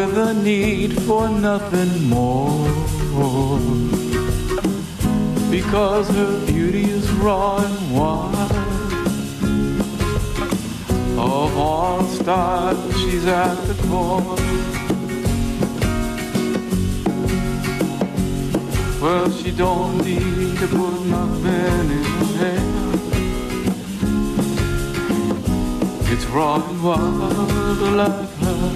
with a need for nothing more. Because her beauty is raw and wild. Of all stars, she's at the core. Well, she don't need to put nothing in her hair. It's raw and wild like her.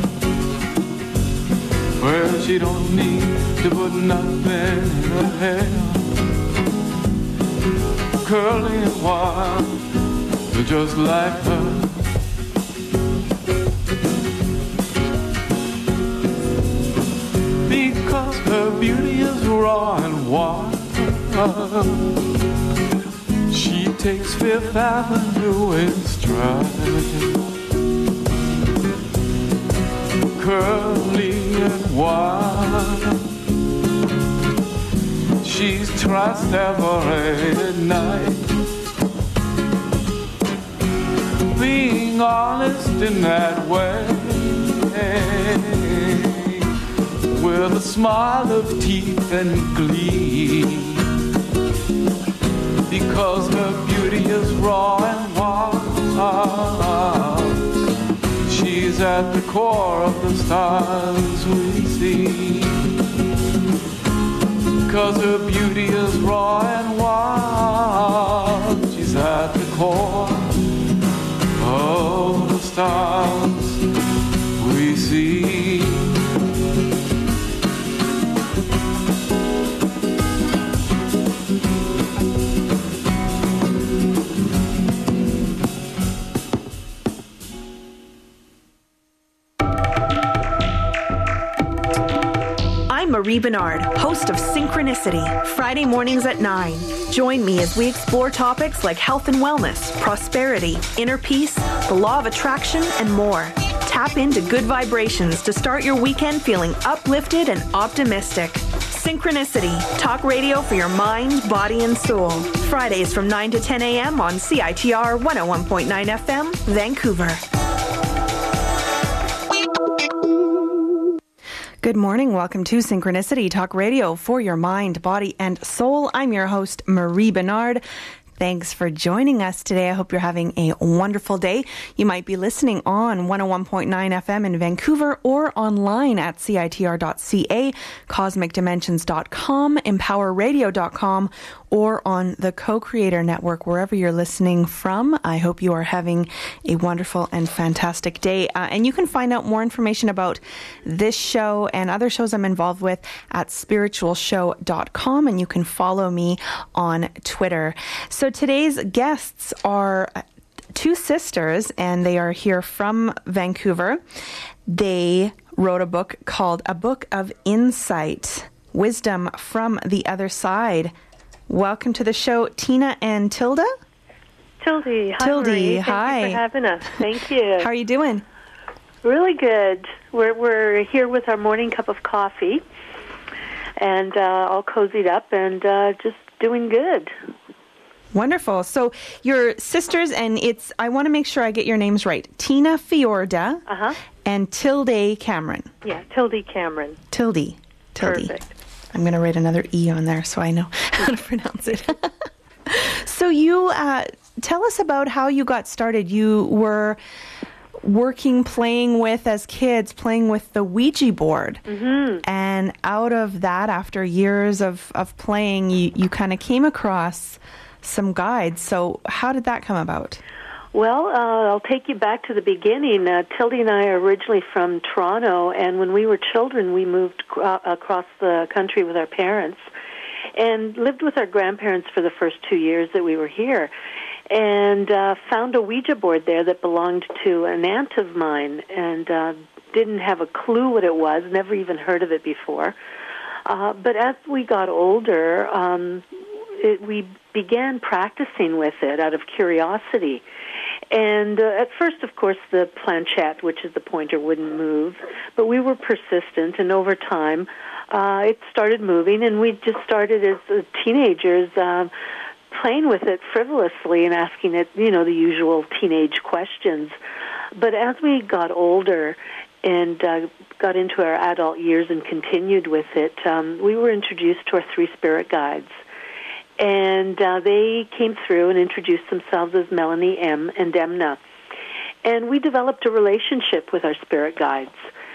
Well, she don't need to put nothing in her hair. Curly and wild, just like her. Because her beauty is raw and wild. She takes Fifth Avenue in stride. Curly and wild, she's trust every night. Being honest in that way, with a smile of teeth and glee. Because her beauty is raw and wild, she's at the core of the stars we see. Because her beauty is raw and wild, she's at the core of the stars we see. Marie Bernard, host of Synchronicity, Friday mornings at 9. Join me as we explore topics like health and wellness, prosperity, inner peace, the law of attraction, and more. Tap into good vibrations to start your weekend feeling uplifted and optimistic. Synchronicity, talk radio for your mind, body, and soul. Fridays from 9 to 10 a.m. on CITR 101.9 FM, Vancouver. Good morning. Welcome to Synchronicity, talk radio for your mind, body, and soul. I'm your host, Marie Bernard. Thanks for joining us today. I hope you're having a wonderful day. You might be listening on 101.9 FM in Vancouver or online at CITR.ca, CosmicDimensions.com, EmpowerRadio.com, or on the Co-Creator Network, wherever you're listening from. I hope you are having a wonderful and fantastic day. And you can find out more information about this show and other shows I'm involved with at spiritualshow.com, and you can follow me on Twitter. So today's guests are two sisters, and they are here from Vancouver. They wrote a book called A Book of Insight, Wisdom from the Other Side. Welcome to the show, Tina and Tilda. Tildy, hi. Tildy, Marie. hi. Thank you for having us. Thank you. How are you doing? Really good. We're here with our morning cup of coffee, and all cozied up, and just doing good. Wonderful. So your sisters, and I want to make sure I get your names right. Tina Fiorda and Tilde Cameron. Yeah, Tilde Cameron. Tilde. Perfect. I'm going to write another E on there so I know how to pronounce it. So you tell us about how you got started. You were playing with the Ouija board. Mm-hmm. And out of that, after years of playing, you kind of came across some guides. So how did that come about? Well, I'll take you back to the beginning. Tilde and I are originally from Toronto, and when we were children, we moved across the country with our parents and lived with our grandparents for the first 2 years that we were here, and found a Ouija board there that belonged to an aunt of mine, and didn't have a clue what it was, never even heard of it before. But as we got older, we began practicing with it out of curiosity. And at first, of course, the planchette, which is the pointer, wouldn't move. But we were persistent, and over time, it started moving, and we just started as teenagers playing with it frivolously and asking it, the usual teenage questions. But as we got older and got into our adult years and continued with it, we were introduced to our 3 spirit guides. And they came through and introduced themselves as Melanie M. and Demna. And we developed a relationship with our spirit guides.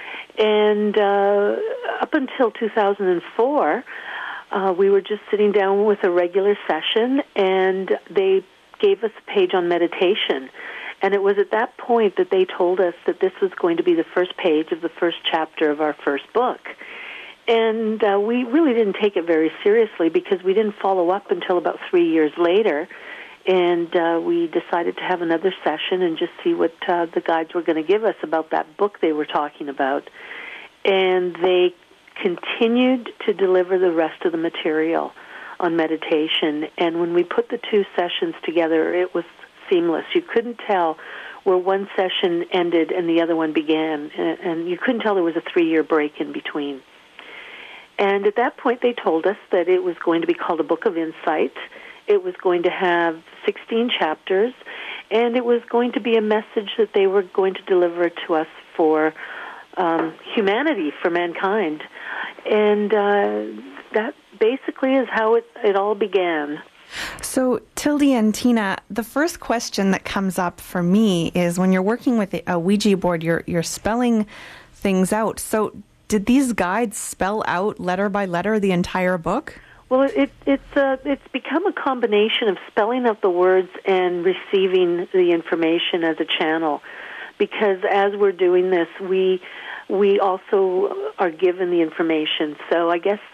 And up until 2004, we were just sitting down with a regular session, and they gave us a page on meditation. And it was at that point that they told us that this was going to be the first page of the first chapter of our first book. And we really didn't take it very seriously because we didn't follow up until about 3 years later. And we decided to have another session and just see what the guides were going to give us about that book they were talking about. And they continued to deliver the rest of the material on meditation. And when we put the 2 sessions together, it was seamless. You couldn't tell where one session ended and the other one began. And you couldn't tell there was a 3-year break in between. And at that point, they told us that it was going to be called a Book of Insight. It was going to have 16 chapters, and it was going to be a message that they were going to deliver to us for humanity, for mankind. And that basically is how it all began. So, Tildy and Tina, the first question that comes up for me is when you're working with a Ouija board, you're spelling things out. So, did these guides spell out letter by letter the entire book? Well, it's become a combination of spelling out the words and receiving the information as a channel. Because as we're doing this, we also are given the information. So I guess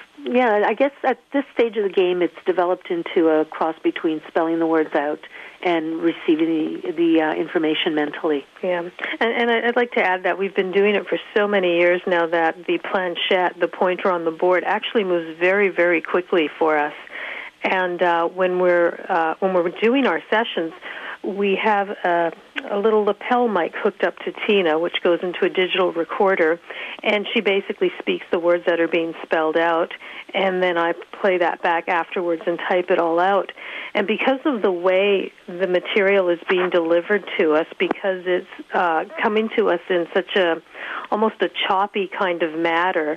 at this stage of the game, it's developed into a cross between spelling the words out and receiving the information mentally. Yeah, and I'd like to add that we've been doing it for so many years now that the planchette, the pointer on the board, actually moves very, very quickly for us. And when we're doing our sessions, we have a little lapel mic hooked up to Tina, which goes into a digital recorder, and she basically speaks the words that are being spelled out, and then I play that back afterwards and type it all out. And because of the way the material is being delivered to us, because it's coming to us in such almost a choppy kind of manner,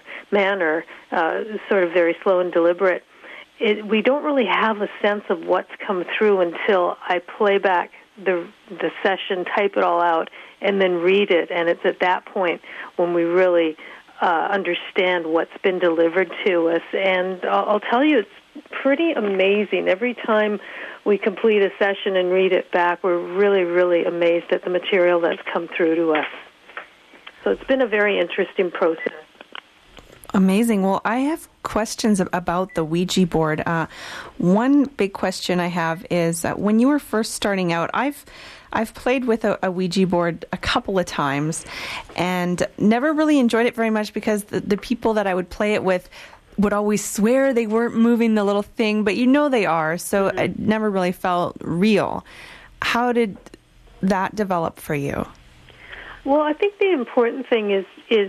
sort of very slow and deliberate, we don't really have a sense of what's come through until I play back the session, type it all out, and then read it. And it's at that point when we really understand what's been delivered to us. And I'll tell you, it's pretty amazing. Every time we complete a session and read it back, we're really, really amazed at the material that's come through to us. So it's been a very interesting process. Amazing. Well, I have questions about the Ouija board. One big question I have is when you were first starting out, I've played with a Ouija board a couple of times and never really enjoyed it very much because the people that I would play it with would always swear they weren't moving the little thing, but they are. So it never really felt real. How did that develop for you? Well, I think the important thing is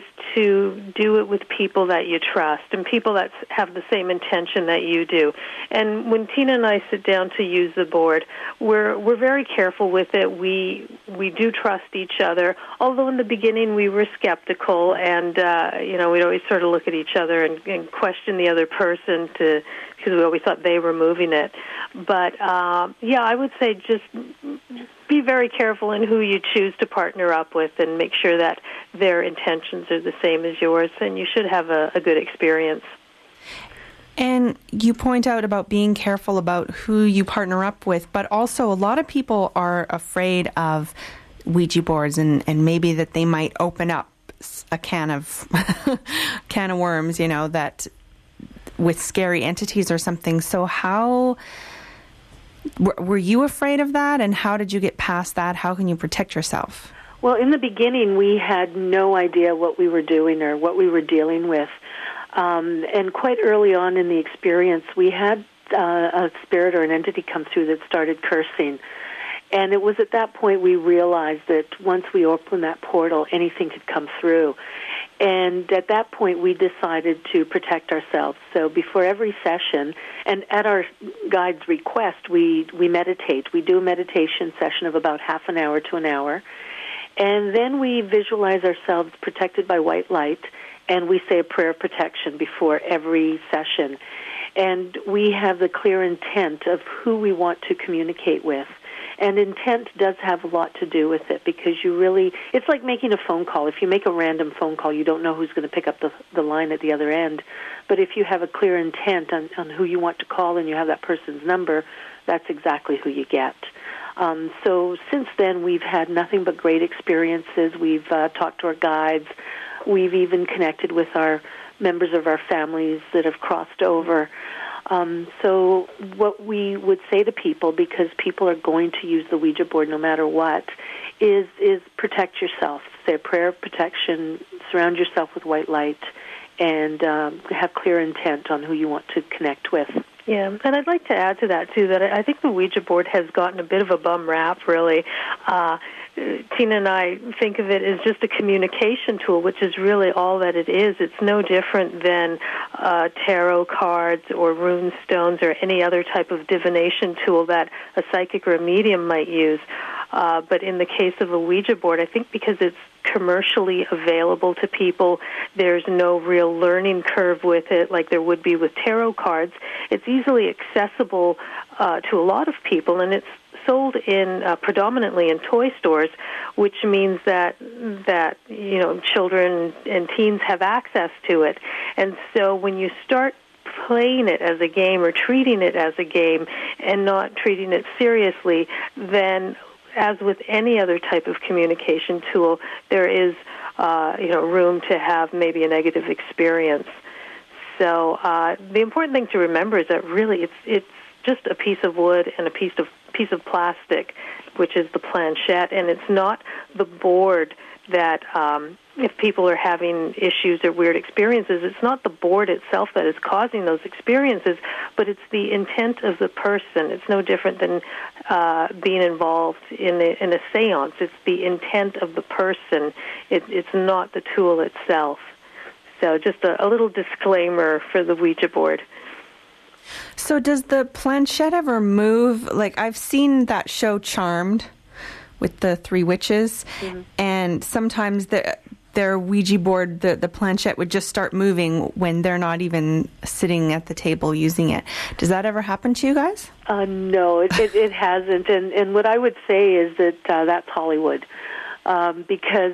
to do it with people that you trust and people that have the same intention that you do. And when Tina and I sit down to use the board, we're very careful with it. We do trust each other. Although in the beginning we were skeptical, and we'd always sort of look at each other and question the other person because we always thought they were moving it. But I would say just be very careful in who you choose to partner up with and make sure that their intentions are the same as yours, and you should have a good experience. And you point out about being careful about who you partner up with, but also a lot of people are afraid of Ouija boards and maybe that they might open up a can of worms, that with scary entities or something. So how were you afraid of that, and how did you get past that? How can you protect yourself? Well, in the beginning, we had no idea what we were doing or what we were dealing with. And quite early on in the experience, we had a spirit or an entity come through that started cursing. And it was at that point we realized that once we opened that portal, anything could come through. And at that point, we decided to protect ourselves. So before every session, and at our guide's request, we meditate. We do a meditation session of about half an hour to an hour. And then we visualize ourselves protected by white light, and we say a prayer of protection before every session. And we have the clear intent of who we want to communicate with. And intent does have a lot to do with it, because it's like making a phone call. If you make a random phone call, you don't know who's going to pick up the line at the other end. But if you have a clear intent on who you want to call and you have that person's number, that's exactly who you get. So since then, we've had nothing but great experiences. We've talked to our guides. We've even connected with our members of our families that have crossed over. So what we would say to people, because people are going to use the Ouija board no matter what, is protect yourself. Say a prayer of protection, surround yourself with white light, and have clear intent on who you want to connect with. Yeah, and I'd like to add to that, too, that I think the Ouija board has gotten a bit of a bum rap, really. Tina and I think of it as just a communication tool, which is really all that it is. It's no different than tarot cards or rune stones or any other type of divination tool that a psychic or a medium might use. But in the case of a Ouija board, I think because it's commercially available to people, there's no real learning curve with it like there would be with tarot cards. It's easily accessible to a lot of people, and it's sold in predominantly in toy stores, which means that children and teens have access to it. And so when you start playing it as a game or treating it as a game and not treating it seriously, then as with any other type of communication tool, there is room to have maybe a negative experience. So the important thing to remember is that really it's just a piece of wood and a piece of plastic, which is the planchette, and it's not the board that, if people are having issues or weird experiences, it's not the board itself that is causing those experiences, but it's the intent of the person. It's no different than being involved in a seance. It's the intent of the person. It's not the tool itself. So just a little disclaimer for the Ouija board. So does the planchette ever move? Like, I've seen that show Charmed with the three witches, and sometimes their Ouija board, the planchette would just start moving when they're not even sitting at the table using it. Does that ever happen to you guys? No, it hasn't. And what I would say is that that's Hollywood, because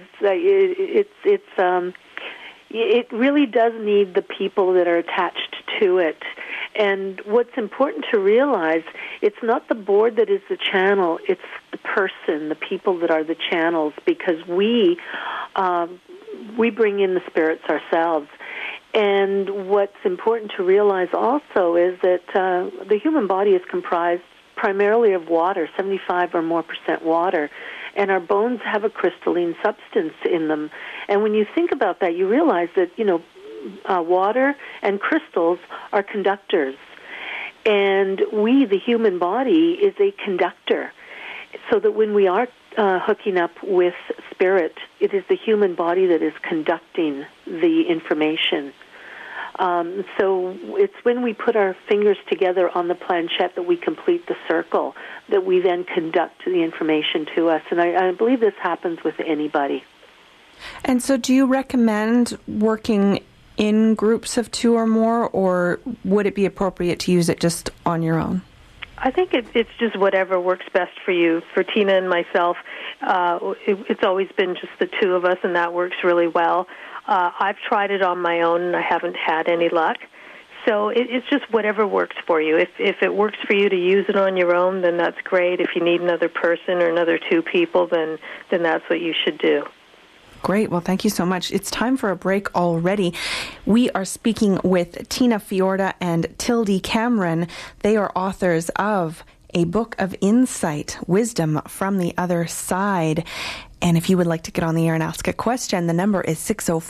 it really does need the people that are attached to it. And what's important to realize, it's not the board that is the channel, it's the person, the people that are the channels, because we bring in the spirits ourselves. And what's important to realize also is that the human body is comprised primarily of water, 75 or more % water, and our bones have a crystalline substance in them. And when you think about that, you realize that, water and crystals are conductors. And the human body, is a conductor. So that when we are hooking up with spirit, it is the human body that is conducting the information. So it's when we put our fingers together on the planchette that we complete the circle, that we then conduct the information to us. And I believe this happens with anybody. And so do you recommend working in groups of 2 or more, or would it be appropriate to use it just on your own? I think it's just whatever works best for you. For Tina and myself, it's always been just the two of us, and that works really well. I've tried it on my own, and I haven't had any luck. So it's just whatever works for you. If it works for you to use it on your own, then that's great. If you need another person or another 2 people, then that's what you should do. Great. Well, thank you so much. It's time for a break already. We are speaking with Tina Fiorda and Tildy Cameron. They are authors of A Book of Insight, Wisdom from the Other Side. And if you would like to get on the air and ask a question, the number is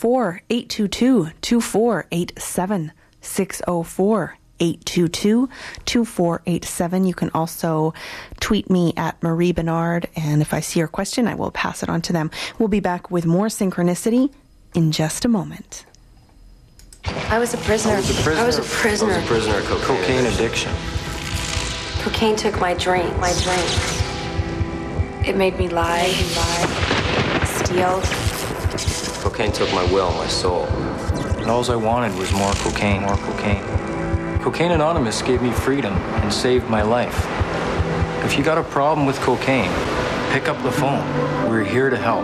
604-822-2487, 604-822-2487. You can also tweet me at Marie Bernard, and if I see your question, I will pass it on to them. We'll be back with more Synchronicity in just a moment. I was a prisoner. I was a prisoner of cocaine addiction. Cocaine took my dreams. It made me lie, deal. Cocaine took my will, my soul. And all I wanted was more cocaine, more cocaine. Cocaine Anonymous gave me freedom and saved my life. If you got a problem with cocaine, pick up the phone. We're here to help.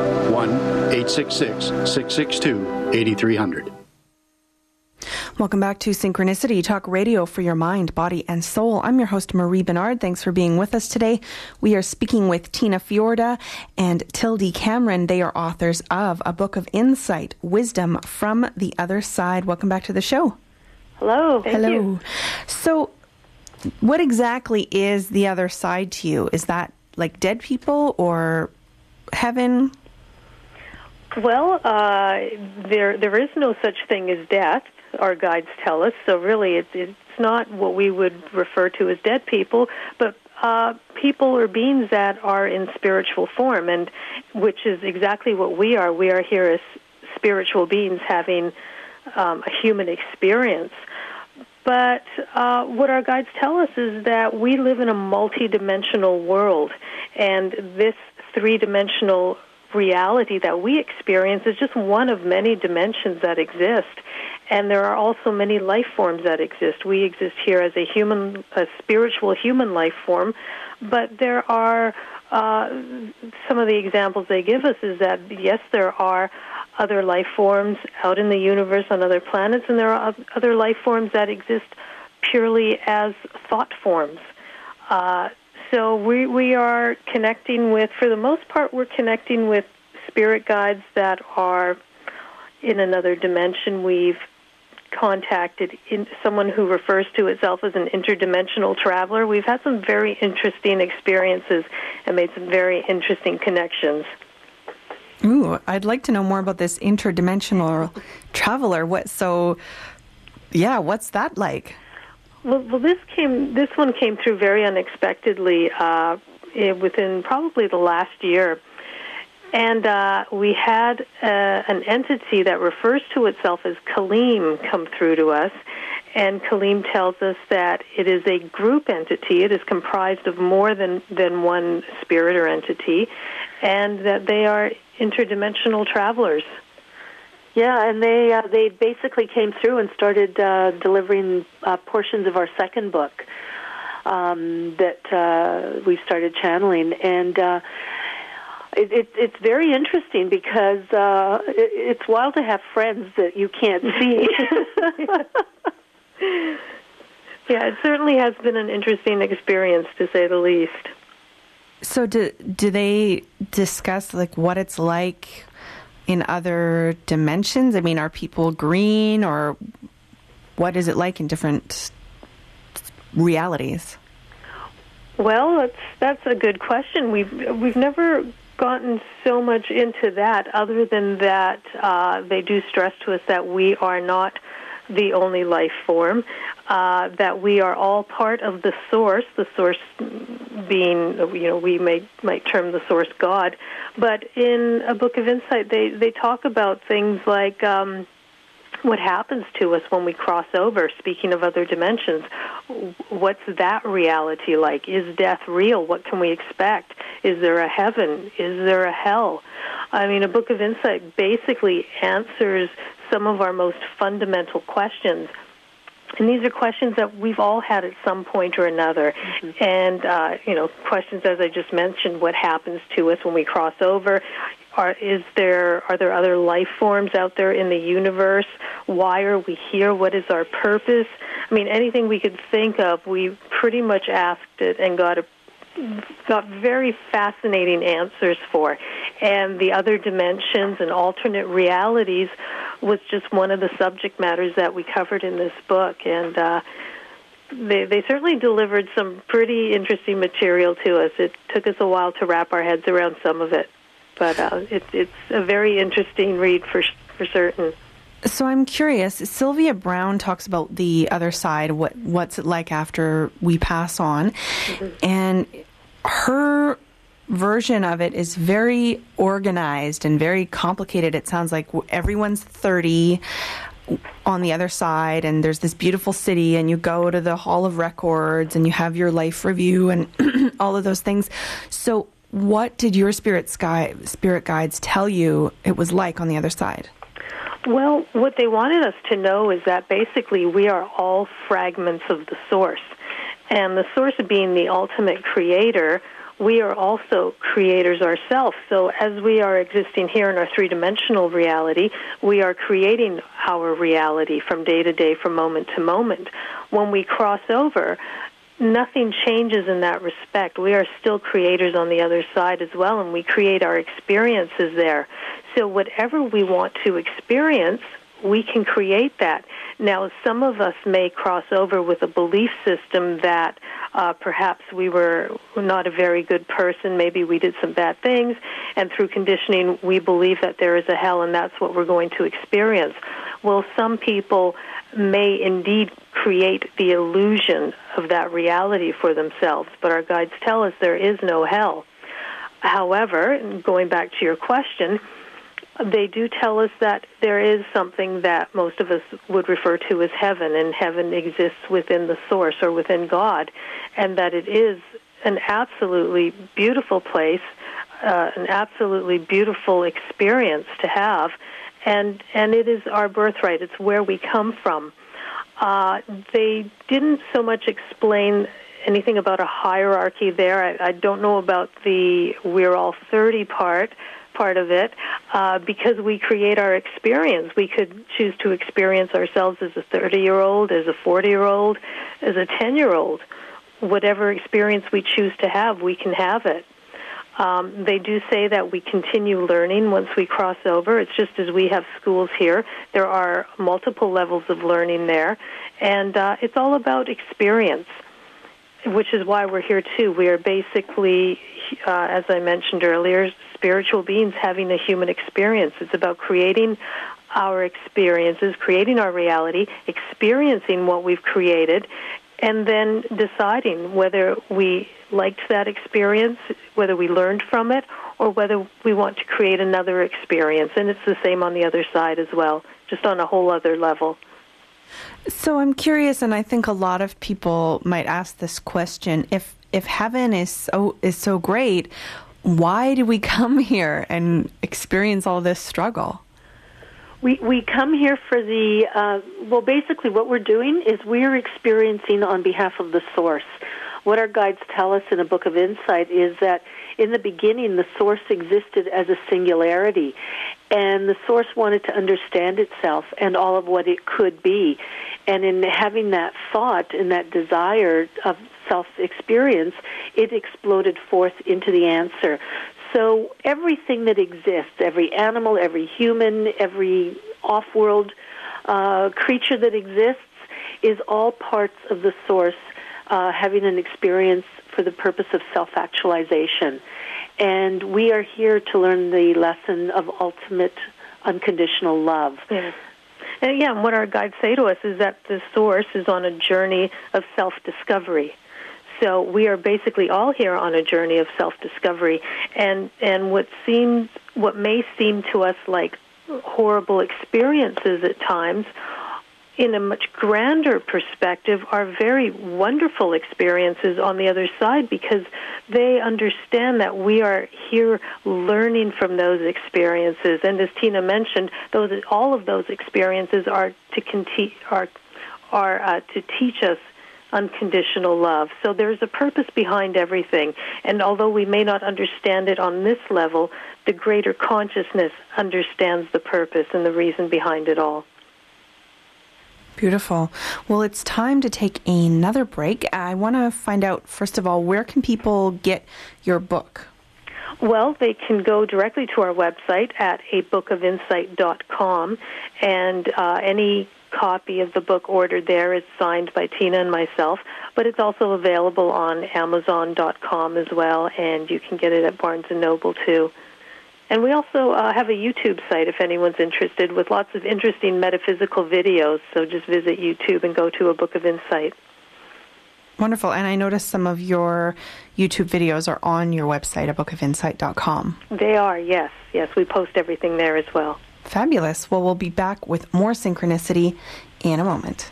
1-866-662-8300. Welcome back to Synchronicity, talk radio for your mind, body, and soul. I'm your host, Marie Bernard. Thanks for being with us today. We are speaking with Tina Fiorda and Tildy Cameron. They are authors of A Book of Insight, Wisdom from the Other Side. Welcome back to the show. Hello. Thank you. So, what exactly is the other side to you? Is that like dead people or heaven? Well, there is no such thing as death, our guides tell us. So really, it's not what we would refer to as dead people, but people or beings that are in spiritual form, and which is exactly what we are. We are here as spiritual beings having a human experience. But what our guides tell us is that we live in a multi-dimensional world, and this three-dimensional reality that we experience is just one of many dimensions that exist. And there are also many life forms that exist. We exist here as a spiritual human life form, but there are some of the examples they give us is that, yes, there are other life forms out in the universe on other planets, and there are other life forms that exist purely as thought forms. So we are connecting with, for the most part, we're connecting with spirit guides that are in another dimension. We've contacted someone who refers to itself as an interdimensional traveler. We've had some very interesting experiences and made some very interesting connections. Ooh, I'd like to know more about this interdimensional traveler. What's that like? Well, this one came through very unexpectedly within probably the last year. And we had an entity that refers to itself as Kaleem come through to us. And Kaleem tells us that it is a group entity. It is comprised of more than one spirit or entity, and that they are interdimensional travelers. Yeah, and they basically came through and started delivering portions of our second book that we started channeling. And it's very interesting because it's wild to have friends that you can't see. Yeah, it certainly has been an interesting experience, to say the least. So do they discuss like what it's like in other dimensions? I mean, are people green, or what is it like in different realities? Well, that's a good question. We've never gotten so much into that, other than that they do stress to us that we are not the only life form, that we are all part of the source being, we might term the source God. But in A Book of Insight, they talk about things like what happens to us when we cross over, speaking of other dimensions. What's that reality like? Is death real? What can we expect? Is there a heaven? Is there a hell? I mean, A Book of Insight basically answers some of our most fundamental questions. And these are questions that we've all had at some point or another. Mm-hmm. And, questions, as I just mentioned, what happens to us when we cross over? Are there other life forms out there in the universe? Why are we here? What is our purpose? I mean, anything we could think of, we pretty much asked it and got very fascinating answers for. And the other dimensions and alternate realities was just one of the subject matters that we covered in this book. And they certainly delivered some pretty interesting material to us. It took us a while to wrap our heads around some of it. But it's a very interesting read for certain. So I'm curious, Sylvia Browne talks about the other side, what's it like after we pass on. Mm-hmm. And her version of it is very organized and very complicated. It sounds like everyone's 30 on the other side, and there's this beautiful city, and you go to the Hall of Records, and you have your life review and all of those things. So what did your spirit guides tell you it was like on the other side? Well, what they wanted us to know is that basically we are all fragments of the source. And the source being the ultimate creator, we are also creators ourselves. So as we are existing here in our three-dimensional reality, we are creating our reality from day to day, from moment to moment. When we cross over, nothing changes in that respect. We are still creators on the other side as well, and we create our experiences there. So whatever we want to experience, we can create that. Now, some of us may cross over with a belief system that perhaps we were not a very good person, maybe we did some bad things, and through conditioning we believe that there is a hell and that's what we're going to experience. Well, some people may indeed create the illusion of that reality for themselves, but our guides tell us there is no hell. However, going back to your question, they do tell us that there is something that most of us would refer to as heaven, and heaven exists within the source or within God, and that it is an absolutely beautiful place, an absolutely beautiful experience to have, and it is our birthright. It's where we come from. They didn't so much explain anything about a hierarchy there. I don't know about the we're all 30 part of it, because we create our experience. We could choose to experience ourselves as a 30-year-old, as a 40-year-old, as a 10-year-old. Whatever experience we choose to have, we can have it. They do say that we continue learning once we cross over. It's just as we have schools here. There are multiple levels of learning there, and it's all about experience, which is why we're here too. We are basically, as I mentioned earlier, spiritual beings having a human experience. It's about creating our experiences, creating our reality, experiencing what we've created, and then deciding whether we liked that experience, whether we learned from it, or whether we want to create another experience. And it's the same on the other side as well, just on a whole other level. So I'm curious, and I think a lot of people might ask this question: if heaven is so great, why do we come here and experience all this struggle? We come here for the, basically what we're doing is we're experiencing on behalf of the source. What our guides tell us in a Book of Insight is that in the beginning, the source existed as a singularity, and the source wanted to understand itself and all of what it could be. And in having that thought and that desire of self-experience, it exploded forth into the answer. So everything that exists, every animal, every human, every off-world creature that exists is all parts of the source having an experience for the purpose of self-actualization. And we are here to learn the lesson of ultimate unconditional love. Yeah. And what our guides say to us is that the source is on a journey of self-discovery. So we are basically all here on a journey of self-discovery, and what may seem to us like horrible experiences at times, in a much grander perspective, are very wonderful experiences on the other side, because they understand that we are here learning from those experiences. And as Tina mentioned, all of those experiences are to teach us unconditional love. So there's a purpose behind everything. And although we may not understand it on this level, the greater consciousness understands the purpose and the reason behind it all. Beautiful. Well, it's time to take another break. I want to find out, first of all, where can people get your book? Well, they can go directly to our website at abookofinsight.com, and any copy of the book ordered there is signed by Tina and myself, but it's also available on Amazon.com as well, and you can get it at Barnes & Noble too. And we also have a YouTube site if anyone's interested, with lots of interesting metaphysical videos, so just visit YouTube and go to A Book of Insight. Wonderful. And I noticed some of your YouTube videos are on your website, abookofinsight.com. They are, yes. Yes, we post everything there as well. Fabulous. Well, we'll be back with more Synchronicity in a moment.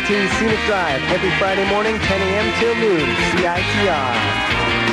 to Scenic Drive every Friday morning, 10 a.m. till noon, CITR.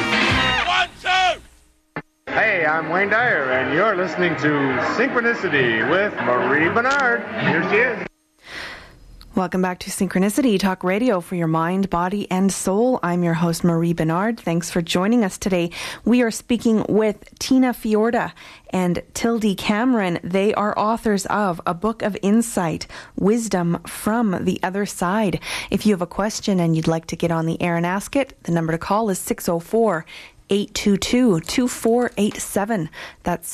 Hey, I'm Wayne Dyer, and you're listening to Synchronicity with Marie Bernard. Here she is. Welcome back to Synchronicity Talk Radio for your mind, body, and soul. I'm your host, Marie Bernard. Thanks for joining us today. We are speaking with Tina Fiorda and Tildy Cameron. They are authors of A Book of Insight, Wisdom from the Other Side. If you have a question and you'd like to get on the air and ask it, the number to call is 604-822-2487. That's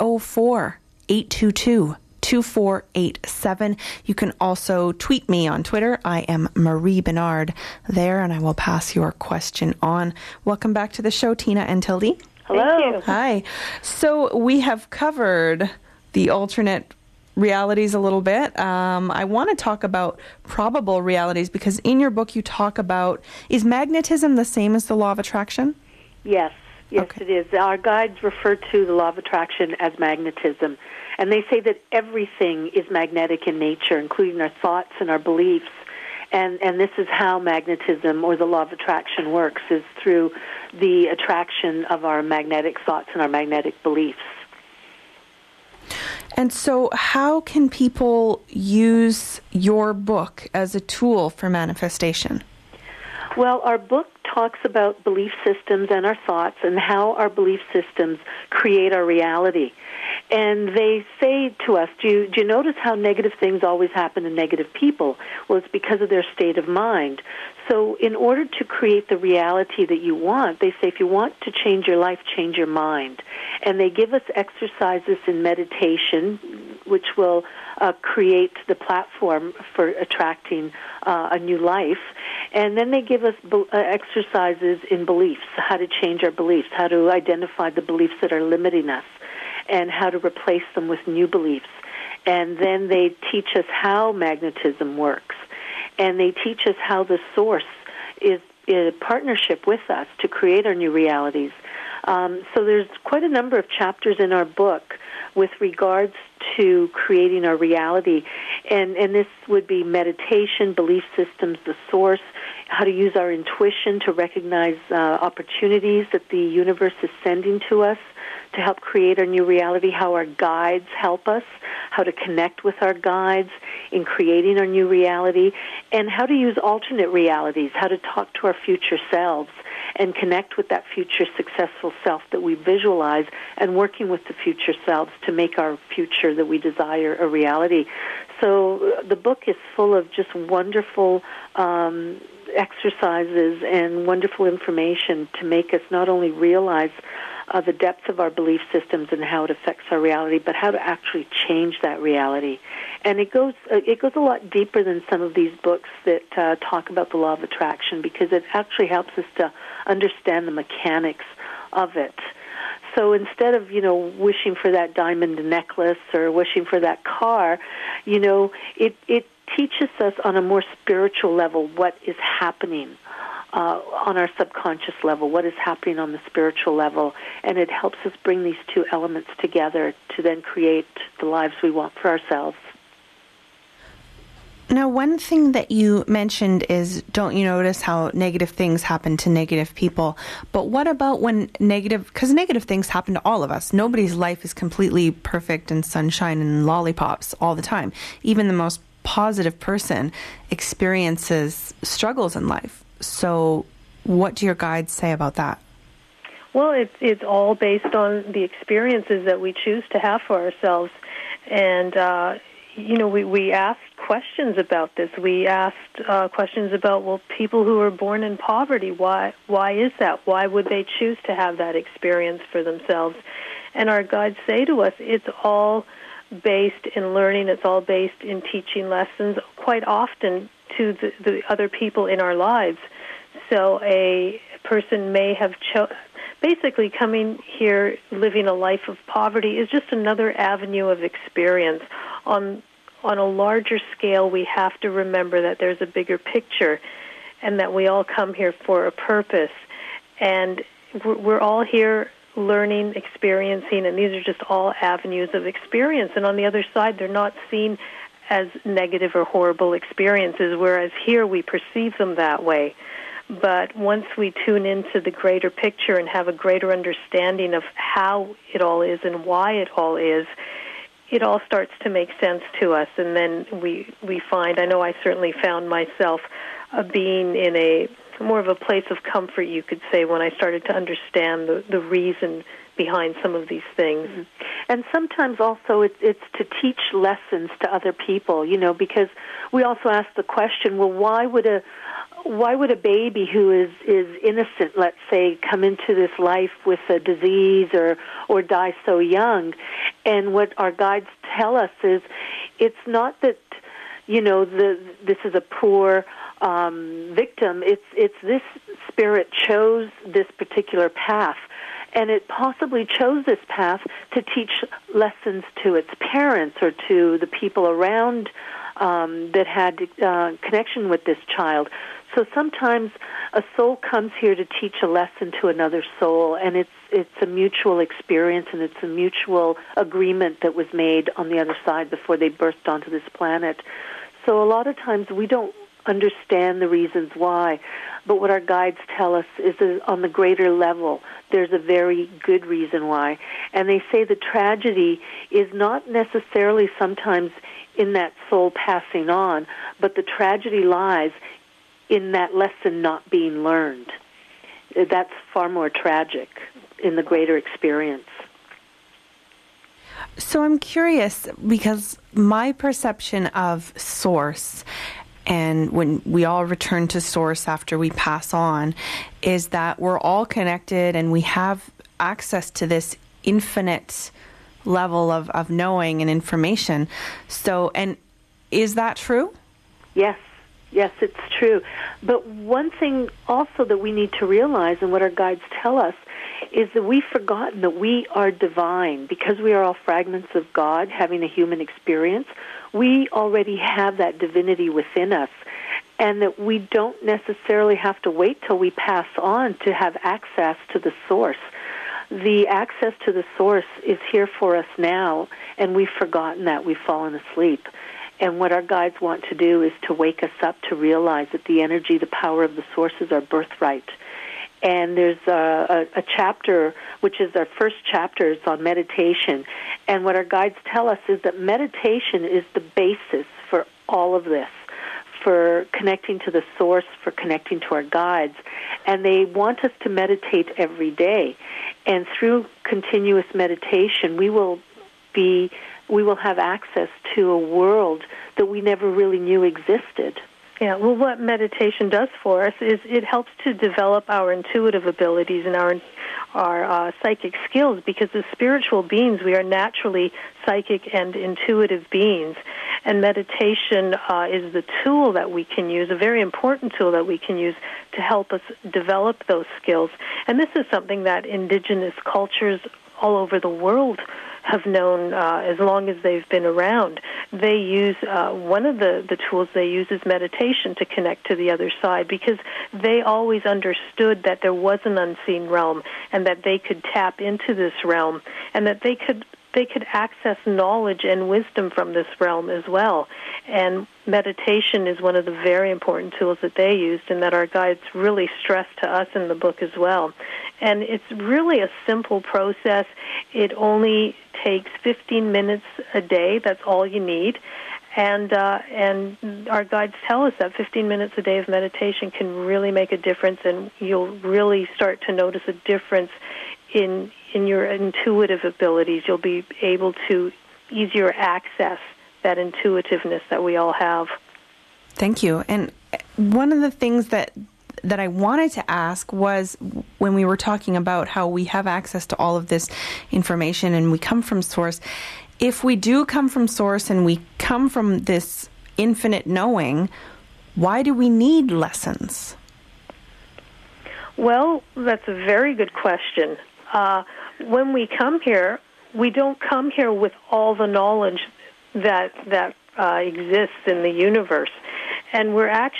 604-822-2487. You can also tweet me on Twitter. I am Marie Bernard there, and I will pass your question on. Welcome back to the show, Tina and Tildy. Hello. Hi. So we have covered the alternate realities a little bit. I want to talk about probable realities because in your book you talk about, is magnetism the same as the law of attraction? Yes, okay. It is. Our guides refer to the law of attraction as magnetism, and they say that everything is magnetic in nature, including our thoughts and our beliefs. And this is how magnetism, or the law of attraction, works, is through the attraction of our magnetic thoughts and our magnetic beliefs. And so how can people use your book as a tool for manifestation? Well, our book talks about belief systems and our thoughts and how our belief systems create our reality. And they say to us, do you notice how negative things always happen to negative people? Well, it's because of their state of mind. So in order to create the reality that you want, they say if you want to change your life, change your mind. And they give us exercises in meditation, which will create the platform for attracting a new life. And then they give us exercises in beliefs, how to change our beliefs, how to identify the beliefs that are limiting us, and how to replace them with new beliefs. And then they teach us how magnetism works. And they teach us how the source is in a partnership with us to create our new realities. So there's quite a number of chapters in our book with regards to creating our reality. And this would be meditation, belief systems, the source, how to use our intuition to recognize opportunities that the universe is sending to us to help create our new reality, how our guides help us, how to connect with our guides in creating our new reality, and how to use alternate realities, how to talk to our future selves and connect with that future successful self that we visualize, and working with the future selves to make our future that we desire a reality. So the book is full of just wonderful exercises and wonderful information to make us not only realize the depths of our belief systems and how it affects our reality, but how to actually change that reality. And it goes a lot deeper than some of these books that talk about the law of attraction, because it actually helps us to understand the mechanics of it. So instead of, wishing for that diamond necklace or wishing for that car, it teaches us on a more spiritual level what is happening on our subconscious level, what is happening on the spiritual level, and it helps us bring these two elements together to then create the lives we want for ourselves. Now, one thing that you mentioned is, don't you notice how negative things happen to negative people? But what about when because negative things happen to all of us. Nobody's life is completely perfect and sunshine and lollipops all the time. Even the most positive person experiences struggles in life. So what do your guides say about that? Well, it's all based on the experiences that we choose to have for ourselves. And, we asked questions about this. We asked questions about, people who are born in poverty, why is that? Why would they choose to have that experience for themselves? And our guides say to us, it's all based in learning. It's all based in teaching lessons, quite often to the other people in our lives. So a person may have basically coming here living a life of poverty is just another avenue of experience. On a larger scale, we have to remember that there's a bigger picture and that we all come here for a purpose. And we're all here learning, experiencing, and these are just all avenues of experience. And on the other side, they're not seen as negative or horrible experiences, whereas here we perceive them that way. But once we tune into the greater picture and have a greater understanding of how it all is and why it all is, it all starts to make sense to us. And then we find, I know I certainly found myself being in a more of a place of comfort, you could say, when I started to understand the reason behind some of these things. Mm-hmm. And sometimes also it's to teach lessons to other people, because we also ask the question, well, why would a baby who is innocent, let's say, come into this life with a disease or die so young? And what our guides tell us is it's not that, this is a poor victim. It's this spirit chose this particular path. And it possibly chose this path to teach lessons to its parents or to the people around that had connection with this child. So sometimes a soul comes here to teach a lesson to another soul, and it's a mutual experience, and it's a mutual agreement that was made on the other side before they burst onto this planet. So a lot of times we don't understand the reasons why, but what our guides tell us is that on the greater level, there's a very good reason why. And they say the tragedy is not necessarily sometimes in that soul passing on, but the tragedy lies in that lesson not being learned. That's far more tragic in the greater experience. So I'm curious, because my perception of Source, and when we all return to Source after we pass on, is that we're all connected and we have access to this infinite level of knowing and information. So, and is that true? Yes, it's true. But one thing also that we need to realize, and what our guides tell us, is that we've forgotten that we are divine. Because we are all fragments of God having a human experience, we already have that divinity within us, and that we don't necessarily have to wait till we pass on to have access to the Source. The access to the Source is here for us now, and we've forgotten that. We've fallen asleep. And what our guides want to do is to wake us up to realize that the energy, the power of the Source is our birthright. And there's a chapter, which is our first chapter, it's on meditation. And what our guides tell us is that meditation is the basis for all of this, for connecting to the Source, for connecting to our guides. And they want us to meditate every day. And through continuous meditation, we will have access to a world that we never really knew existed. Yeah, well, what meditation does for us is it helps to develop our intuitive abilities and our psychic skills, because as spiritual beings, we are naturally psychic and intuitive beings. And meditation is the tool that we can use, a very important tool that we can use to help us develop those skills. And this is something that indigenous cultures all over the world have known as long as they've been around. They use, one of the tools they use is meditation to connect to the other side, because they always understood that there was an unseen realm and that they could tap into this realm, and that they could access knowledge and wisdom from this realm as well. And meditation is one of the very important tools that they used, and that our guides really stress to us in the book as well. And it's really a simple process. It only takes 15 minutes a day. That's all you need. And our guides tell us that 15 minutes a day of meditation can really make a difference, and you'll really start to notice a difference in your intuitive abilities. You'll be able to easier access that intuitiveness that we all have. Thank you. And one of the things that I wanted to ask was, when we were talking about how we have access to all of this information and we come from Source, if we do come from Source and we come from this infinite knowing, why do we need lessons? Well, that's a very good question. When we come here, we don't come here with all the knowledge that exists in the universe. And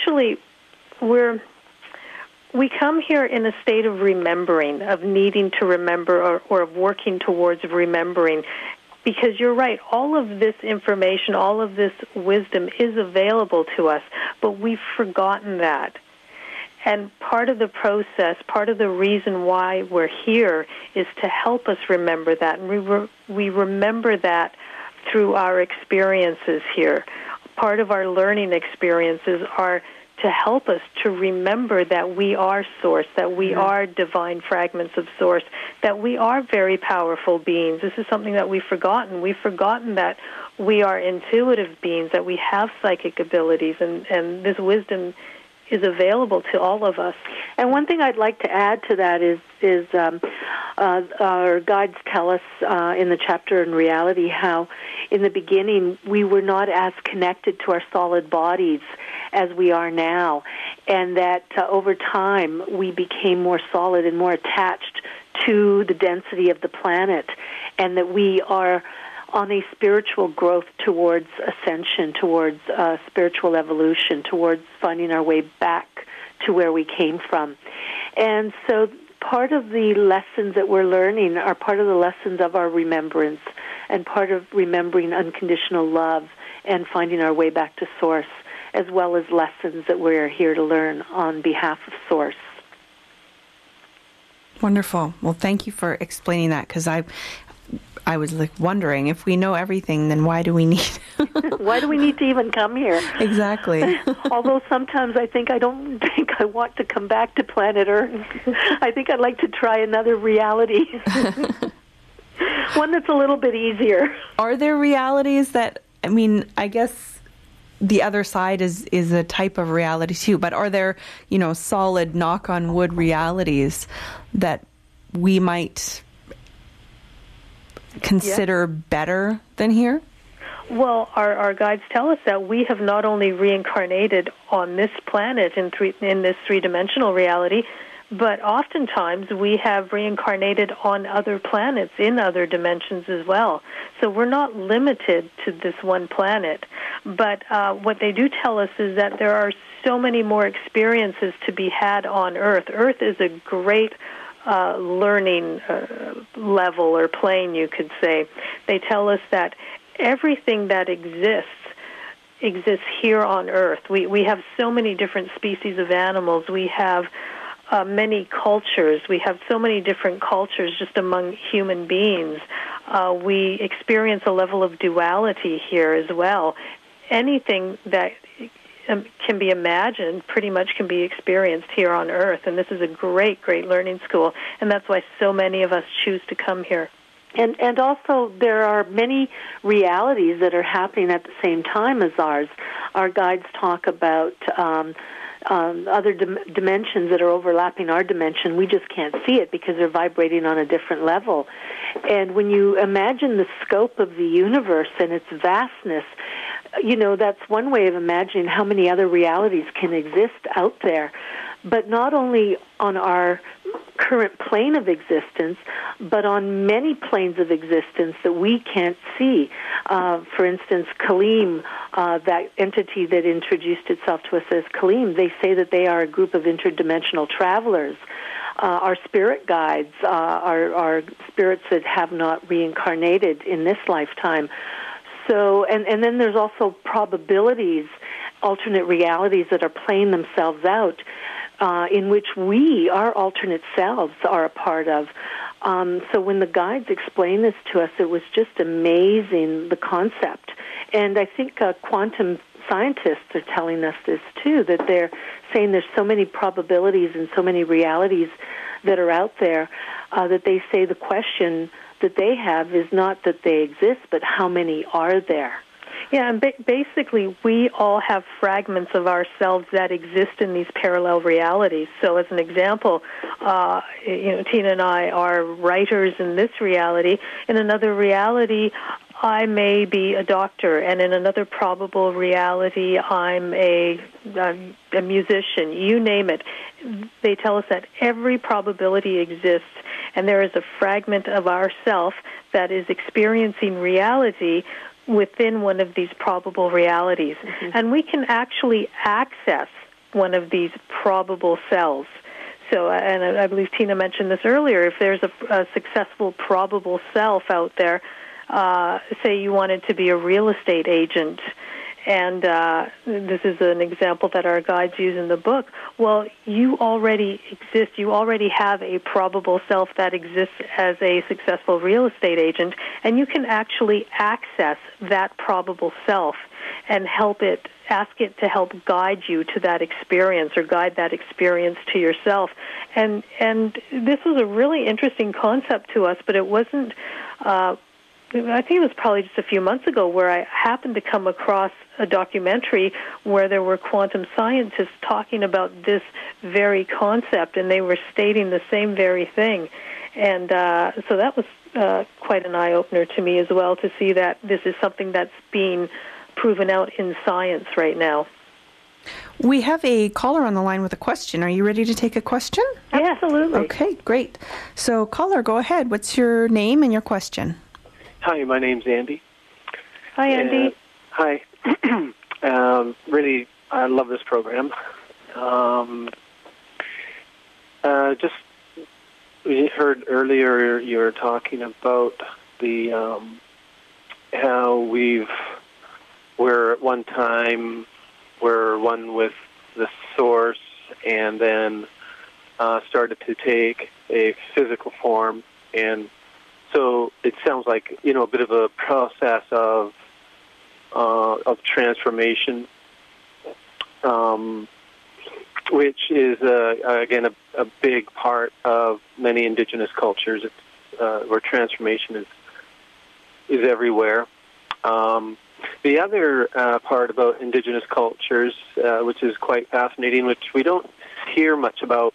we come here in a state of remembering, of needing to remember, or of working towards remembering. Because you're right, all of this information, all of this wisdom is available to us, but we've forgotten that. And part of the process, part of the reason why we're here is to help us remember that. And we remember that through our experiences here. Part of our learning experiences are to help us to remember that we are Source, that we are divine fragments of Source, that we are very powerful beings. This is something that we've forgotten. We've forgotten that we are intuitive beings, that we have psychic abilities, and this wisdom is available to all of us. And one thing I'd like to add to that is our guides tell us in the chapter in Reality how in the beginning we were not as connected to our solid bodies as we are now, and that over time we became more solid and more attached to the density of the planet, and that we are on a spiritual growth towards ascension, towards spiritual evolution, towards finding our way back to where we came from. And so part of the lessons that we're learning are part of the lessons of our remembrance, and part of remembering unconditional love and finding our way back to Source, as well as lessons that we're here to learn on behalf of Source. Wonderful. Well, thank you for explaining that, because I was like wondering, if we know everything, then why do we need why do we need to even come here? Exactly. Although sometimes I don't think I want to come back to planet Earth. I think I'd like to try another reality. One that's a little bit easier. Are there realities that, I mean, I guess the other side is a type of reality too, but are there, solid, knock on wood realities that we might consider better than here? Well, our guides tell us that we have not only reincarnated on this planet in this three-dimensional reality, but oftentimes we have reincarnated on other planets in other dimensions as well. So we're not limited to this one planet. But what they do tell us is that there are so many more experiences to be had on Earth. Earth is a great learning level or plane, you could say. They tell us that everything that exists here on Earth. We have so many different species of animals. We have many cultures. We have so many different cultures just among human beings. We experience a level of duality here as well. Anything that can be imagined pretty much can be experienced here on Earth, and this is a great, great learning school, and that's why so many of us choose to come here. And also there are many realities that are happening at the same time as ours. Our guides talk about other dimensions that are overlapping our dimension. We just can't see it because they're vibrating on a different level. And when you imagine the scope of the universe and its vastness, that's one way of imagining how many other realities can exist out there. But not only on our current plane of existence, but on many planes of existence that we can't see. For instance, Kaleem, that entity that introduced itself to us as Kaleem, they say that they are a group of interdimensional travelers. Our spirit guides are spirits that have not reincarnated in this lifetime. So, and then there's also probabilities, alternate realities that are playing themselves out, in which our alternate selves are a part of. So when the guides explained this to us, it was just amazing, the concept. And I think quantum scientists are telling us this too, that they're saying there's so many probabilities and so many realities that are out there, that they say the question that they have is not that they exist, but how many are there? Yeah, and basically we all have fragments of ourselves that exist in these parallel realities. So as an example, Tina and I are writers in this reality. In another reality, I may be a doctor, and in another probable reality, I'm a musician. You name it. They tell us that every probability exists, and there is a fragment of ourself that is experiencing reality within one of these probable realities. Mm-hmm. And we can actually access one of these probable selves. So, and I believe Tina mentioned this earlier, if there's a successful probable self out there, say you wanted to be a real estate agent, and this is an example that our guides use in the book. Well, you already exist. You already have a probable self that exists as a successful real estate agent, and you can actually access that probable self and ask it to help guide you to that experience or guide that experience to yourself. And this was a really interesting concept to us, but it wasn't... I think it was probably just a few months ago where I happened to come across a documentary where there were quantum scientists talking about this very concept, and they were stating the same very thing. And so that was quite an eye-opener to me as well, to see that this is something that's being proven out in science right now. We have a caller on the line with a question. Are you ready to take a question? Yeah, absolutely. Okay, great. So, caller, go ahead. What's your name and your question? Hi, my name's Andy. Hi, Andy. Hi. Really, I love this program. Just, we heard earlier you were talking about the how we're at one time we're one with the source, and then started to take a physical form, and so it sounds like, a bit of a process of transformation, which is again a big part of many indigenous cultures. It's where transformation is everywhere. The other part about indigenous cultures, which is quite fascinating, which we don't hear much about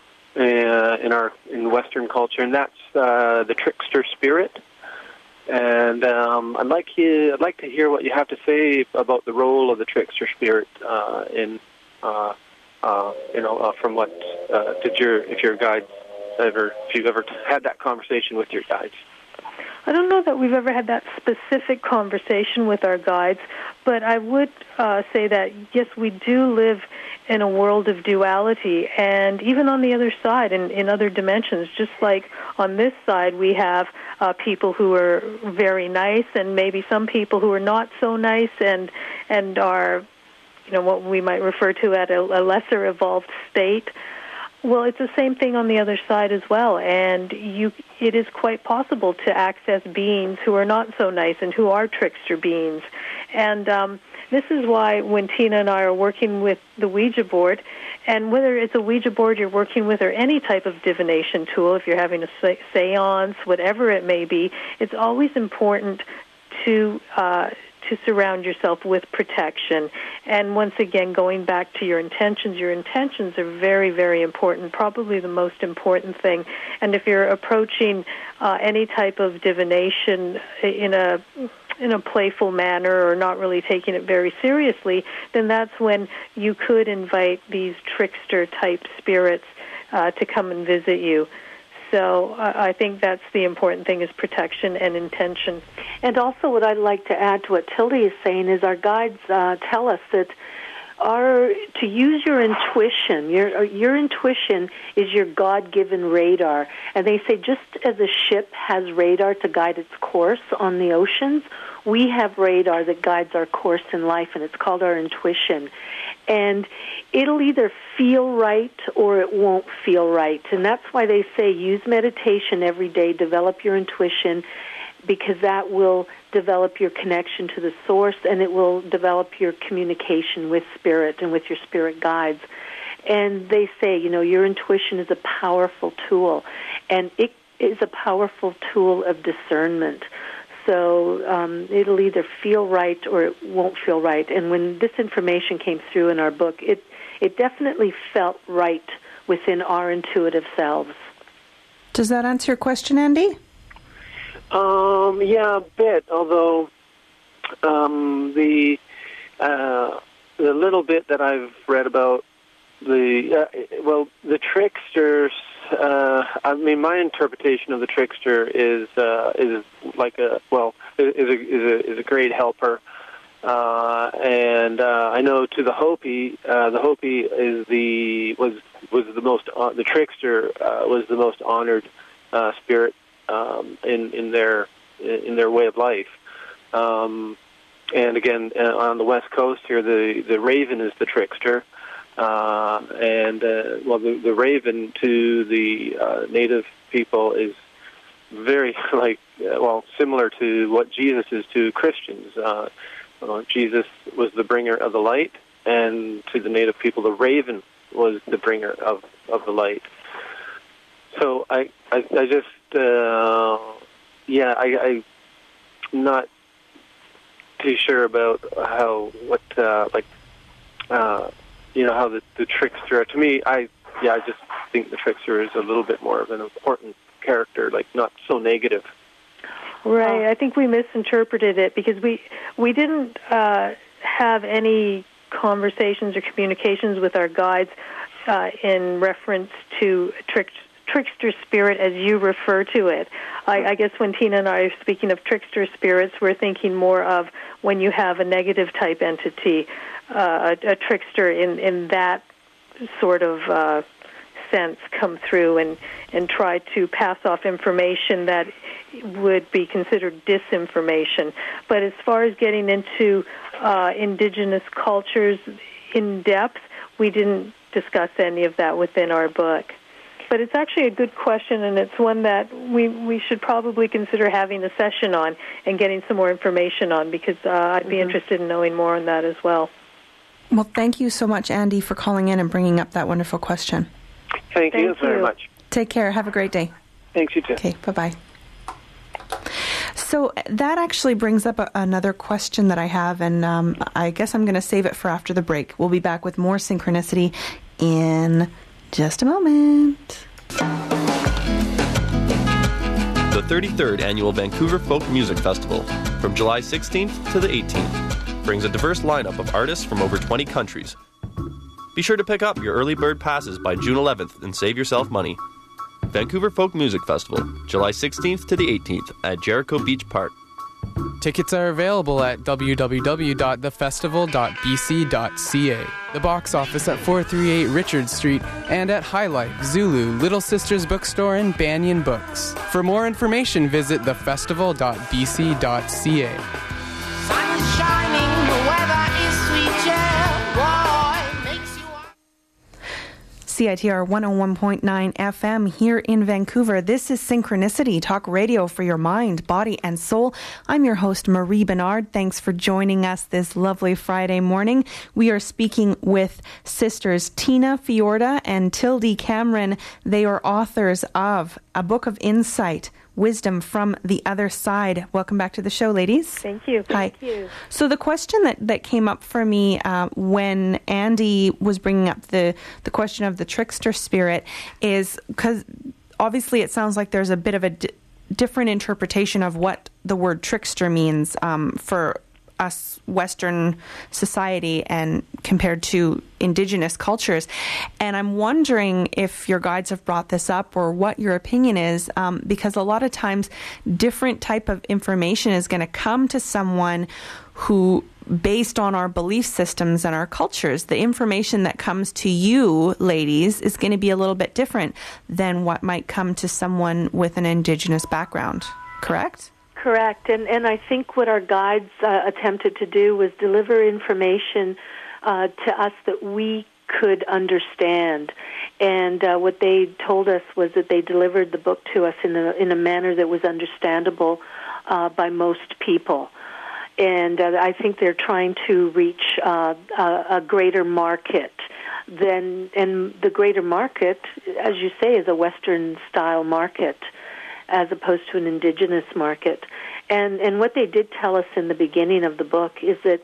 in Western culture, and that's the trickster spirit. And I'd like to hear what you have to say about the role of the trickster spirit from what if you've ever had that conversation with your guides. I don't know that we've ever had that specific conversation with our guides, but I would say that, yes, we do live in a world of duality, and even on the other side, in other dimensions, just like on this side, we have people who are very nice, and maybe some people who are not so nice, and are, what we might refer to at a lesser evolved state. Well, it's the same thing on the other side as well, and it is quite possible to access beings who are not so nice and who are trickster beings. And this is why when Tina and I are working with the Ouija board, and whether it's a Ouija board you're working with or any type of divination tool, if you're having a seance, whatever it may be, it's always important to surround yourself with protection. And once again, going back to your intentions are very, very important, probably the most important thing. And if you're approaching any type of divination in a playful manner or not really taking it very seriously, then that's when you could invite these trickster-type spirits to come and visit you. So I think that's the important thing, is protection and intention. And also what I'd like to add to what Tildy is saying is our guides tell us that to use your intuition, your intuition is your God-given radar. And they say just as a ship has radar to guide its course on the oceans, we have radar that guides our course in life, and it's called our intuition. And it'll either feel right or it won't feel right. And that's why they say use meditation every day, develop your intuition, because that will develop your connection to the source, and it will develop your communication with spirit and with your spirit guides. And they say, your intuition is a powerful tool, and it is a powerful tool of discernment. So it'll either feel right or it won't feel right. And when this information came through in our book, it definitely felt right within our intuitive selves. Does that answer your question, Andy? Yeah, a bit. Although the little bit that I've read about the tricksters. My interpretation of the trickster is like a great helper, and I know to the Hopi was the most the trickster was the most honored spirit in in their way of life. And again, on the West Coast here, the raven is the trickster. The raven to the native people is very similar to what Jesus is to Christians. Jesus was the bringer of the light, and to the native people, the raven was the bringer of the light. So I'm not too sure about how the trickster. To me, I just think the trickster is a little bit more of an important character, not so negative. Right. I think we misinterpreted it because we didn't have any conversations or communications with our guides in reference to trickster spirit as you refer to it. I guess when Tina and I are speaking of trickster spirits, we're thinking more of when you have a negative type entity, a trickster in that sort of sense come through and try to pass off information that would be considered disinformation. But as far as getting into indigenous cultures in depth, we didn't discuss any of that within our book. But it's actually a good question, and it's one that we should probably consider having a session on and getting some more information on, because I'd be interested in knowing more on that as well. Well, thank you so much, Andy, for calling in and bringing up that wonderful question. Thank you very much. Take care. Have a great day. Thanks, you too. Okay, bye-bye. So that actually brings up another question that I have, and I guess I'm going to save it for after the break. We'll be back with more Synchronicity in just a moment. The 33rd Annual Vancouver Folk Music Festival, from July 16th to the 18th, brings a diverse lineup of artists from over 20 countries. Be sure to pick up your early bird passes by June 11th and save yourself money. Vancouver Folk Music Festival, July 16th to the 18th at Jericho Beach Park. Tickets are available at www.thefestival.bc.ca, the box office at 438 Richard Street, and at High Life, Zulu, Little Sisters Bookstore, and Banyan Books. For more information, visit thefestival.bc.ca. Sun is shining, the weather is sweet, yeah, boy, makes you... CITR 101.9 FM here in Vancouver. This is Synchronicity, talk radio for your mind, body, and soul. I'm your host, Marie Bernard. Thanks for joining us this lovely Friday morning. We are speaking with sisters Tina Fiorda and Tildy Cameron. They are authors of A Book of Insight, Wisdom from the Other Side. Welcome back to the show, ladies. Thank you. Hi. Thank you. So the question that came up for me when Andy was bringing up the question of the trickster spirit is because obviously it sounds like there's a bit of a different interpretation of what the word trickster means for us Western society and compared to indigenous cultures. And I'm wondering if your guides have brought this up or what your opinion is, because a lot of times different type of information is going to come to someone who, based on our belief systems and our cultures, the information that comes to you, ladies, is going to be a little bit different than what might come to someone with an indigenous background. Correct? Correct, and I think what our guides attempted to do was deliver information to us that we could understand. And what they told us was that they delivered the book to us in a manner that was understandable by most people. And I think they're trying to reach a greater market. And the greater market, as you say, is a Western-style market, as opposed to an indigenous market. And what they did tell us in the beginning of the book is that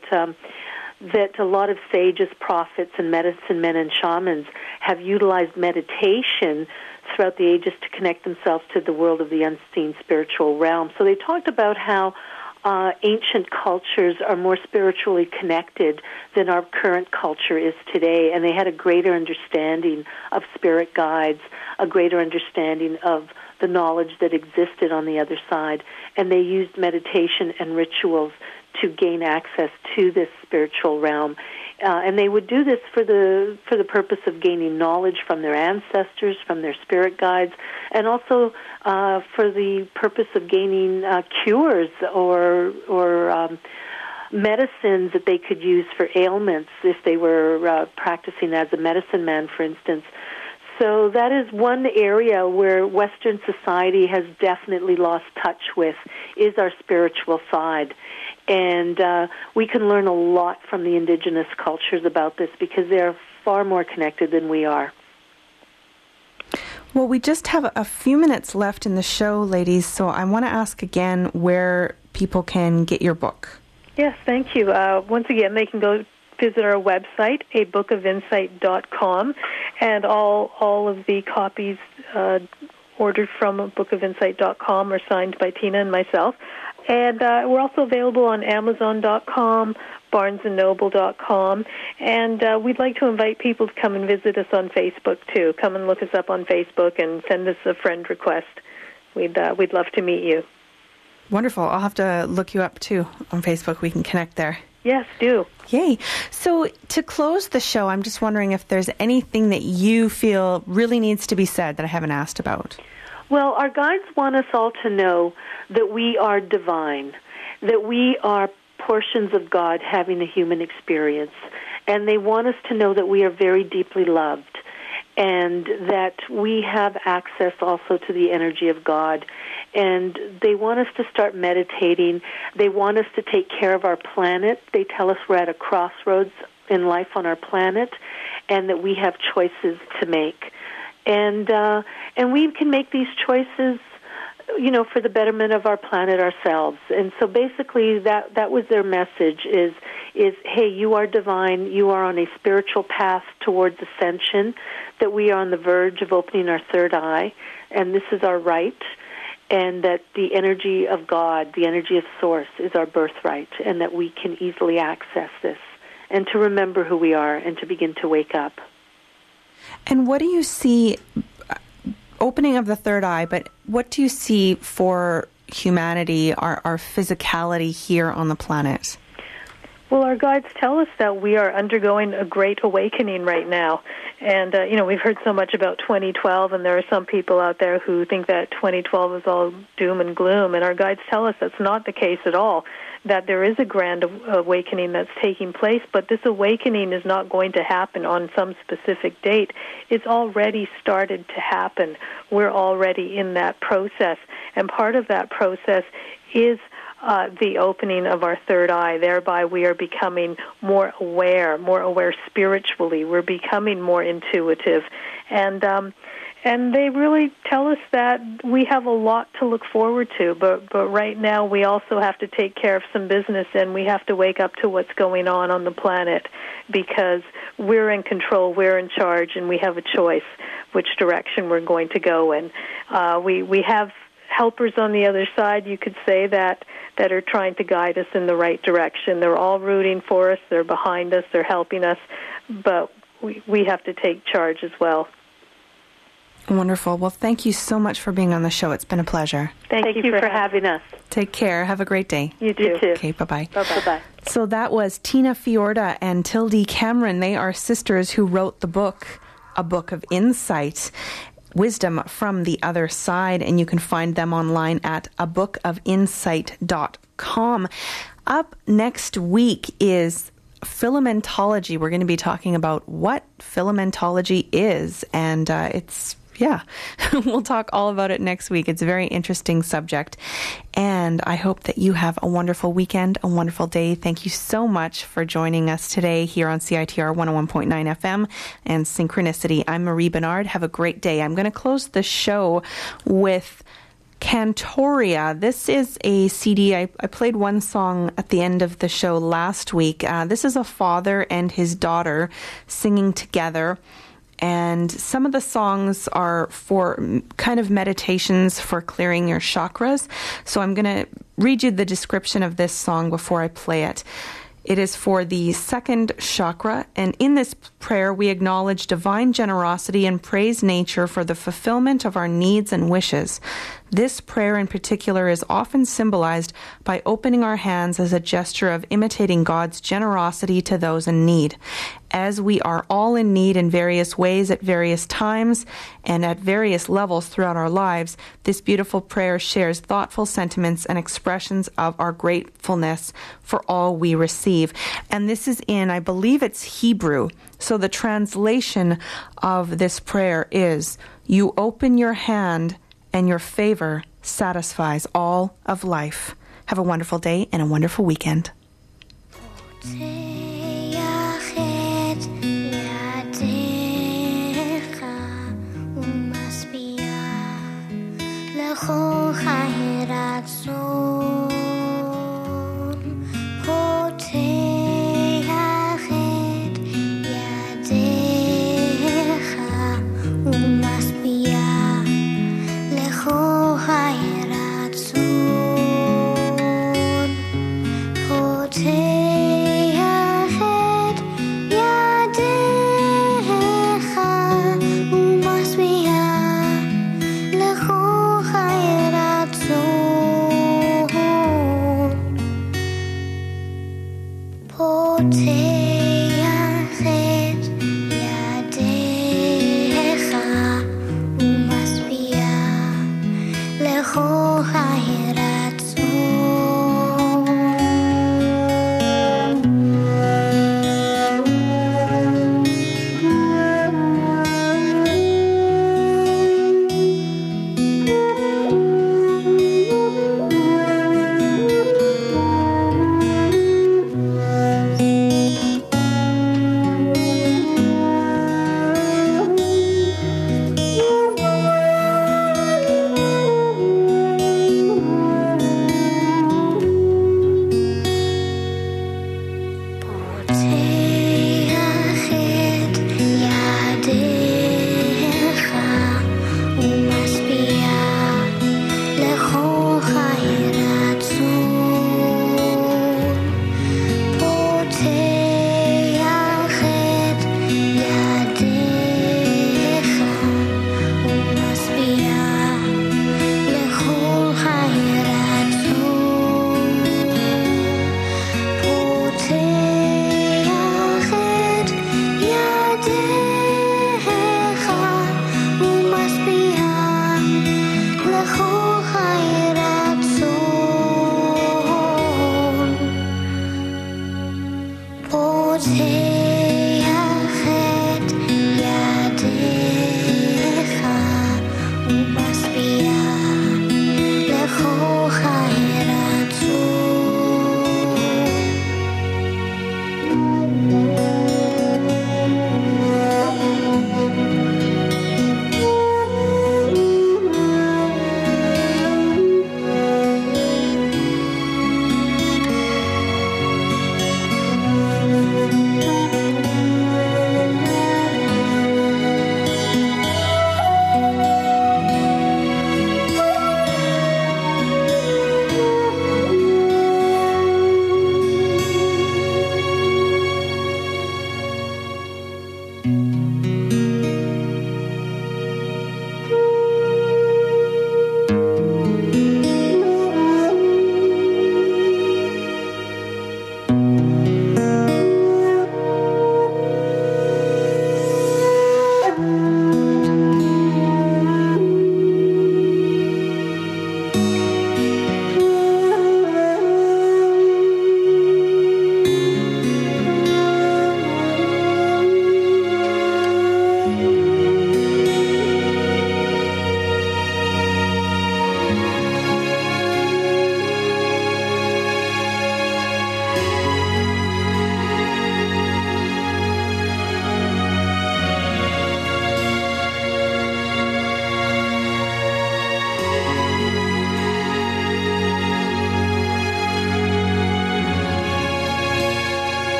that a lot of sages, prophets, and medicine men and shamans have utilized meditation throughout the ages to connect themselves to the world of the unseen spiritual realm. So they talked about how ancient cultures are more spiritually connected than our current culture is today, and they had a greater understanding of spirit guides, a greater understanding of the knowledge that existed on the other side, and they used meditation and rituals to gain access to this spiritual realm. And they would do this for the purpose of gaining knowledge from their ancestors, from their spirit guides, and also for the purpose of gaining cures or medicines that they could use for ailments if they were practicing as a medicine man, for instance. So that is one area where Western society has definitely lost touch with, is our spiritual side. And we can learn a lot from the indigenous cultures about this because they are far more connected than we are. Well, we just have a few minutes left in the show, ladies, so I want to ask again where people can get your book. Yes, thank you. Once again, they can go visit our website, abookofinsight.com, and all of the copies ordered from abookofinsight.com are signed by Tina and myself. And we're also available on Amazon.com, BarnesandNoble.com, and we'd like to invite people to come and visit us on Facebook too. Come and look us up on Facebook and send us a friend request. We'd love to meet you. Wonderful. I'll have to look you up too on Facebook. We can connect there. Yes, do. Yay. So to close the show, I'm just wondering if there's anything that you feel really needs to be said that I haven't asked about. Well, our guides want us all to know that we are divine, that we are portions of God having a human experience, and they want us to know that we are very deeply loved and that we have access also to the energy of God. And they want us to start meditating. They want us to take care of our planet. They tell us we're at a crossroads in life on our planet and that we have choices to make. And we can make these choices, for the betterment of our planet ourselves. And so basically that was their message is, hey, you are divine, you are on a spiritual path towards ascension, that we are on the verge of opening our third eye, and this is our right, and that the energy of God, the energy of Source, is our birthright, and that we can easily access this, and to remember who we are and to begin to wake up. And what do you see, opening of the third eye, but what do you see for humanity, our physicality here on the planet? Well, our guides tell us that we are undergoing a great awakening right now. And, we've heard so much about 2012, and there are some people out there who think that 2012 is all doom and gloom. And our guides tell us that's not the case at all, that there is a grand awakening that's taking place, but this awakening is not going to happen on some specific date. It's already started to happen. We're already in that process. And part of that process is the opening of our third eye. Thereby we are becoming more aware spiritually. We're becoming more intuitive. And they really tell us that we have a lot to look forward to, but right now we also have to take care of some business, and we have to wake up to what's going on the planet, because we're in control, we're in charge, and we have a choice which direction we're going to go in. We have helpers on the other side, you could say, that are trying to guide us in the right direction. They're all rooting for us, they're behind us, they're helping us, but we have to take charge as well. Wonderful. Well, thank you so much for being on the show. It's been a pleasure. Thank you for having us. Take care. Have a great day. You too. Okay, bye-bye. Bye-bye. So that was Tina Fiorda and Tildy Cameron. They are sisters who wrote the book, A Book of Insight, Wisdom from the Other Side, and you can find them online at abookofinsight.com. Up next week is filamentology. We're going to be talking about what filamentology is, and we'll talk all about it next week. It's a very interesting subject, and I hope that you have a wonderful weekend, a wonderful day. Thank you so much for joining us today here on CITR 101.9 FM and Synchronicity. I'm Marie Bernard. Have a great day. I'm going to close the show with Cantoria. This is a CD. I played one song at the end of the show last week. This is a father and his daughter singing together. And some of the songs are for kind of meditations for clearing your chakras. So I'm going to read you the description of this song before I play it. It is for the second chakra, and in this prayer we acknowledge divine generosity and praise nature for the fulfillment of our needs and wishes. This prayer in particular is often symbolized by opening our hands as a gesture of imitating God's generosity to those in need. As we are all in need in various ways at various times and at various levels throughout our lives, this beautiful prayer shares thoughtful sentiments and expressions of our gratefulness for all we receive. And this is in, I believe it's Hebrew. So the translation of this prayer is, "You open your hand and your favor satisfies all of life." Have a wonderful day and a wonderful weekend.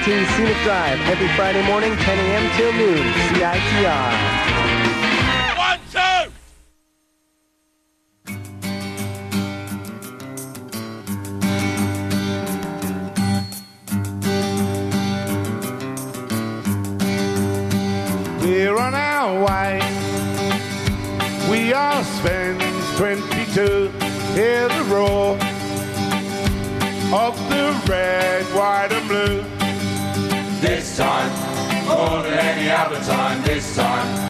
14 Scenic Drive every Friday morning, 10 a.m. till noon. CITR. 1, 2! We're on our way. We are Sven's 22. Hear the roar of the red, white and blue. This time, more than any other time, this time.